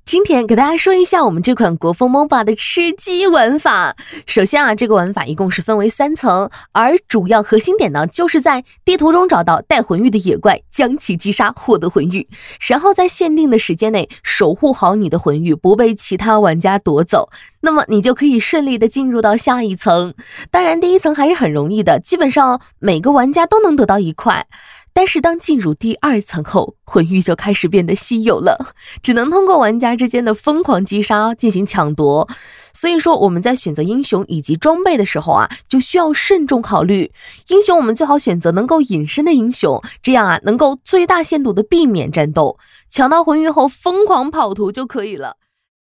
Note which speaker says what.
Speaker 1: 今天给大家说一下我们这款国风 MOBA 的吃鸡玩法。首先啊，这个玩法一共是分为3层，而主要核心点呢，就是在地图中找到带魂玉的野怪，将其击杀，获得魂玉，然后在限定的时间内守护好你的魂玉，不被其他玩家夺走，那么你就可以顺利的进入到下一层。当然第一层还是很容易的，基本上每个玩家都能得到1块。但是当进入第2层后，魂玉就开始变得稀有了，只能通过玩家之间的疯狂击杀进行抢夺。所以说我们在选择英雄以及装备的时候啊，就需要慎重考虑。英雄我们最好选择能够隐身的英雄，这样啊能够最大限度的避免战斗，抢到魂玉后疯狂跑图就可以了。